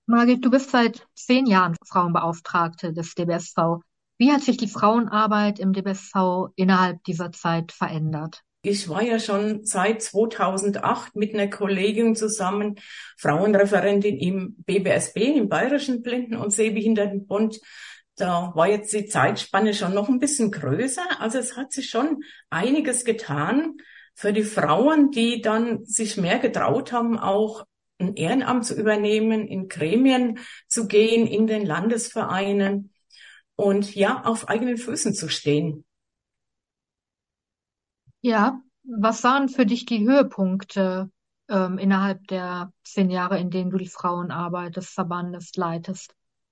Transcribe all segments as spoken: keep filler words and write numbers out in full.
Margit, du bist seit zehn Jahren Frauenbeauftragte des D B S V. Wie hat sich die Frauenarbeit im D B S V innerhalb dieser Zeit verändert? Ich war ja schon seit zweitausendacht mit einer Kollegin zusammen Frauenreferentin im B B S B, im Bayerischen Blinden- und Sehbehindertenbund. Da war jetzt die Zeitspanne schon noch ein bisschen größer. Also es hat sich schon einiges getan für die Frauen, die dann sich mehr getraut haben, auch ein Ehrenamt zu übernehmen, in Gremien zu gehen, in den Landesvereinen und ja, auf eigenen Füßen zu stehen. Ja, was waren für dich die Höhepunkte ähm, innerhalb der zehn Jahre, in denen du die Frauenarbeit des Verbandes leitest?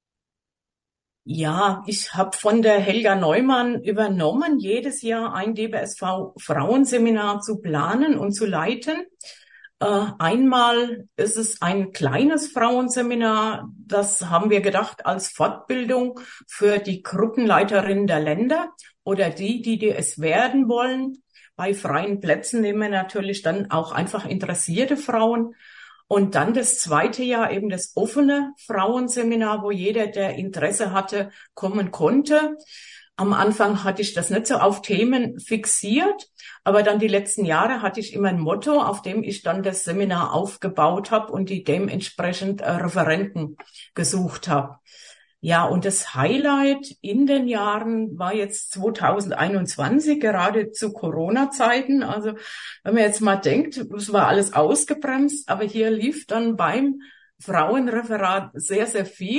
Ja, ich habe von der Helga Neumann übernommen, jedes Jahr ein D B S V-Frauenseminar zu planen und zu leiten. Äh, einmal ist es ein kleines Frauenseminar, das haben wir gedacht als Fortbildung für die Gruppenleiterinnen der Länder oder die, die, die es werden wollen. Bei freien Plätzen nehmen wir natürlich dann auch einfach interessierte Frauen. Und dann das zweite Jahr eben das offene Frauenseminar, wo jeder, der Interesse hatte, kommen konnte. Am Anfang hatte ich das nicht so auf Themen fixiert, aber dann die letzten Jahre hatte ich immer ein Motto, auf dem ich dann das Seminar aufgebaut habe und die dementsprechend äh, Referenten gesucht habe. Ja, und das Highlight in den Jahren war jetzt zweitausendeinundzwanzig, gerade zu Corona-Zeiten. Also wenn man jetzt mal denkt, es war alles ausgebremst, aber hier lief dann beim Frauenreferat sehr, sehr viel.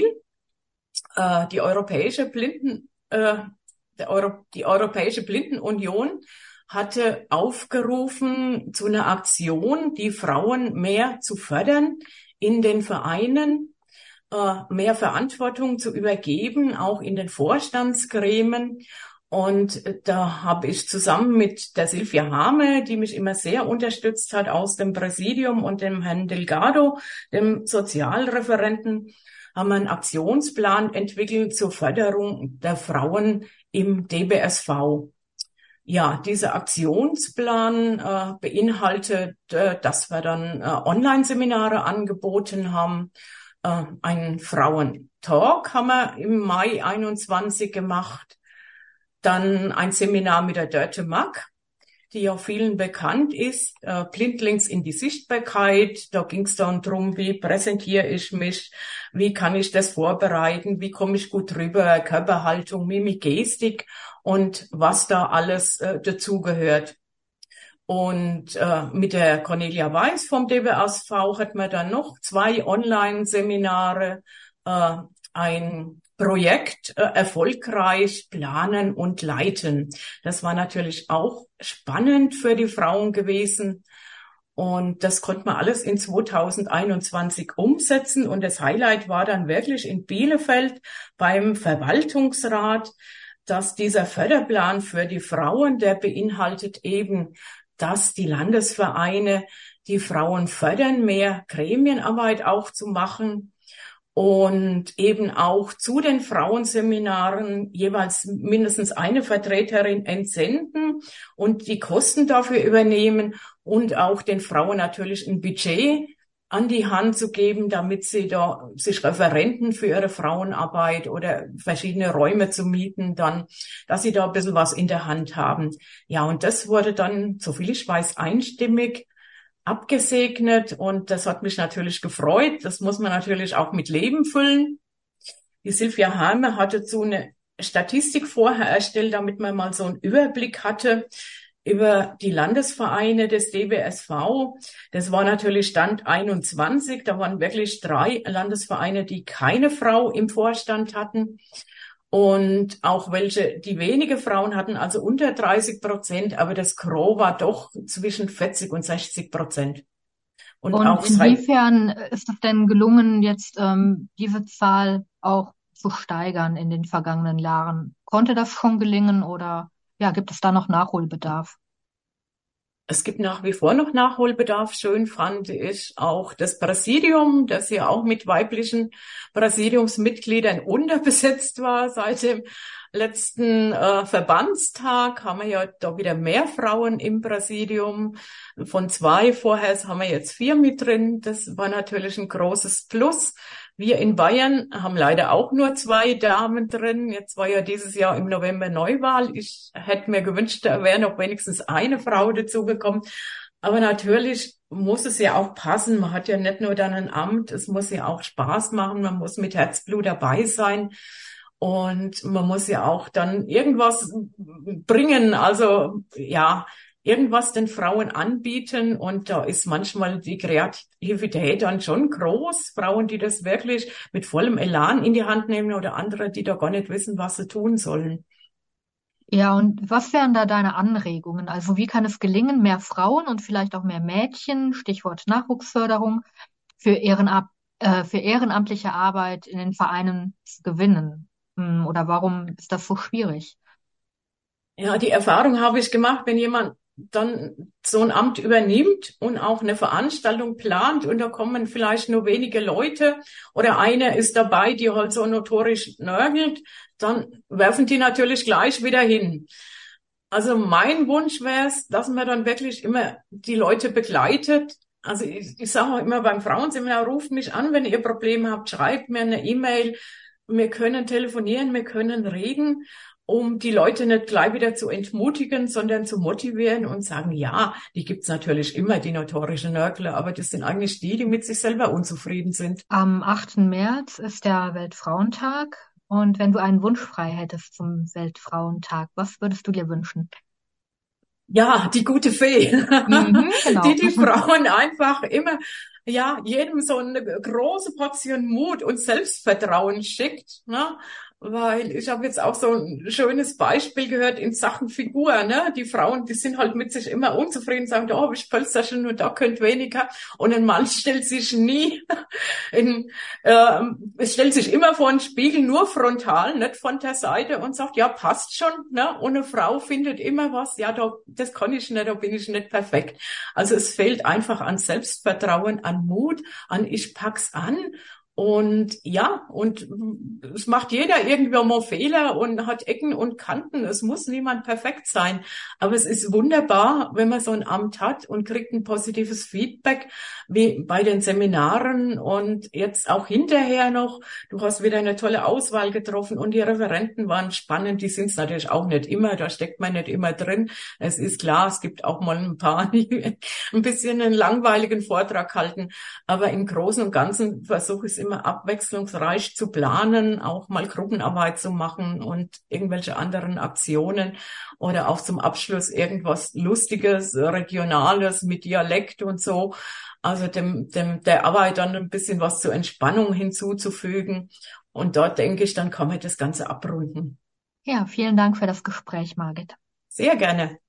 Äh, die Europäische Blinden, äh, der Euro, die Europäische Blindenunion hatte aufgerufen zu einer Aktion, die Frauen mehr zu fördern in den Vereinen, äh, mehr Verantwortung zu übergeben, auch in den Vorstandsgremien. Und äh, da habe ich zusammen mit der Silvia Hame, die mich immer sehr unterstützt hat, aus dem Präsidium und dem Herrn Delgado, dem Sozialreferenten, haben wir einen Aktionsplan entwickelt zur Förderung der Frauen im D B S V. Ja, dieser Aktionsplan äh, beinhaltet, äh, dass wir dann äh, Online-Seminare angeboten haben. Äh, einen Frauentalk haben wir im Mai einundzwanzig gemacht. Dann ein Seminar mit der Dörte Mack, die ja vielen bekannt ist, äh, Blindlings in die Sichtbarkeit. Da ging es dann drum, wie präsentiere ich mich, wie kann ich das vorbereiten, wie komme ich gut rüber, Körperhaltung, Mimik, Gestik und was da alles äh, dazugehört. Und äh, mit der Cornelia Weiß vom D B S V hat man dann noch zwei Online-Seminare, äh, ein Projekt äh, erfolgreich planen und leiten. Das war natürlich auch spannend für die Frauen gewesen. Und das konnte man alles in zweitausendeinundzwanzig umsetzen. Und das Highlight war dann wirklich in Bielefeld beim Verwaltungsrat, dass dieser Förderplan für die Frauen, der beinhaltet eben, dass die Landesvereine die Frauen fördern, mehr Gremienarbeit auch zu machen und eben auch zu den Frauenseminaren jeweils mindestens eine Vertreterin entsenden und die Kosten dafür übernehmen und auch den Frauen natürlich ein Budget an die Hand zu geben, damit sie da sich Referenten für ihre Frauenarbeit oder verschiedene Räume zu mieten, dann, dass sie da ein bisschen was in der Hand haben. Ja, und das wurde dann, soviel ich weiß, einstimmig abgesegnet und das hat mich natürlich gefreut. Das muss man natürlich auch mit Leben füllen. Die Silvia Halme hatte so eine Statistik vorher erstellt, damit man mal so einen Überblick hatte über die Landesvereine des D B S V. Das war natürlich Stand einundzwanzig. Da waren wirklich drei Landesvereine, die keine Frau im Vorstand hatten. Und auch welche, die wenige Frauen hatten, also unter dreißig Prozent, aber das Gros war doch zwischen vierzig und sechzig Prozent. Und Und auch seit, inwiefern ist es denn gelungen, jetzt ähm, diese Zahl auch zu steigern in den vergangenen Jahren? Konnte das schon gelingen oder ja, gibt es da noch Nachholbedarf? es gibt nach wie vor noch Nachholbedarf. Schön fand ich auch das Präsidium, das ja auch mit weiblichen Präsidiumsmitgliedern unterbesetzt war seit dem letzten äh, Verbandstag. Haben wir ja da wieder mehr Frauen im Präsidium. Von zwei vorher haben wir jetzt vier mit drin. Das war natürlich ein großes Plus. Wir in Bayern haben leider auch nur zwei Damen drin. Jetzt war ja dieses Jahr im November Neuwahl. Ich hätte mir gewünscht, da wäre noch wenigstens eine Frau dazugekommen. Aber natürlich muss es ja auch passen. Man hat ja nicht nur dann ein Amt, es muss ja auch Spaß machen. Man muss mit Herzblut dabei sein. Und man muss ja auch dann irgendwas bringen. Also, ja, irgendwas den Frauen anbieten. Und da ist manchmal die Kreativität dann schon groß. Frauen, die das wirklich mit vollem Elan in die Hand nehmen oder andere, die da gar nicht wissen, was sie tun sollen. Ja, und was wären da deine Anregungen? Also wie kann es gelingen, mehr Frauen und vielleicht auch mehr Mädchen, Stichwort Nachwuchsförderung, für Ehrenab äh, für ehrenamtliche Arbeit in den Vereinen zu gewinnen? Hm, Oder warum ist das so schwierig? Ja, die Erfahrung habe ich gemacht, wenn jemand dann so ein Amt übernimmt und auch eine Veranstaltung plant und da kommen vielleicht nur wenige Leute oder einer ist dabei, die halt so notorisch nörgelt, dann werfen die natürlich gleich wieder hin. Also mein Wunsch wäre es, dass man dann wirklich immer die Leute begleitet. Also ich, ich sage auch immer beim Frauenseminar, ruft mich an, wenn ihr Probleme habt, schreibt mir eine E-Mail. Wir können telefonieren, wir können reden, um die Leute nicht gleich wieder zu entmutigen, sondern zu motivieren und sagen, ja, die gibt's natürlich immer, die notorischen Nörgler, aber das sind eigentlich die, die mit sich selber unzufrieden sind. Am achten März ist der Weltfrauentag. Und wenn du einen Wunsch frei hättest zum Weltfrauentag, was würdest du dir wünschen? Ja, die gute Fee, Mhm, die genau. die Frauen einfach immer, ja, jedem so eine große Portion Mut und Selbstvertrauen schickt, ne? Weil ich habe jetzt auch so ein schönes Beispiel gehört in Sachen Figur, ne? Die Frauen, die sind halt mit sich immer unzufrieden, sagen, da habe ich Pölsterchen und da könnt weniger. Und ein Mann stellt sich nie in, äh, es stellt sich immer vor den Spiegel, nur frontal, nicht von der Seite und sagt, ja, passt schon, ne? Und eine Frau findet immer was, ja, da, das kann ich nicht, da bin ich nicht perfekt. Also es fehlt einfach an Selbstvertrauen, an Mut, an ich pack's an. Und ja, und es macht jeder irgendwie mal Fehler und hat Ecken und Kanten. Es muss niemand perfekt sein. Aber es ist wunderbar, wenn man so ein Amt hat und kriegt ein positives Feedback, wie bei den Seminaren und jetzt auch hinterher noch. Du hast wieder eine tolle Auswahl getroffen und die Referenten waren spannend. Die sind es natürlich auch nicht immer. Da steckt man nicht immer drin. Es ist klar, es gibt auch mal ein paar, die ein bisschen einen langweiligen Vortrag halten. Aber im Großen und Ganzen versuche ich es immer abwechslungsreich zu planen, auch mal Gruppenarbeit zu machen und irgendwelche anderen Aktionen oder auch zum Abschluss irgendwas Lustiges, Regionales mit Dialekt und so. Also dem, dem, der Arbeit dann ein bisschen was zur Entspannung hinzuzufügen. Und dort denke ich, dann kann man das Ganze abrunden. Ja, vielen Dank für das Gespräch, Margit. Sehr gerne.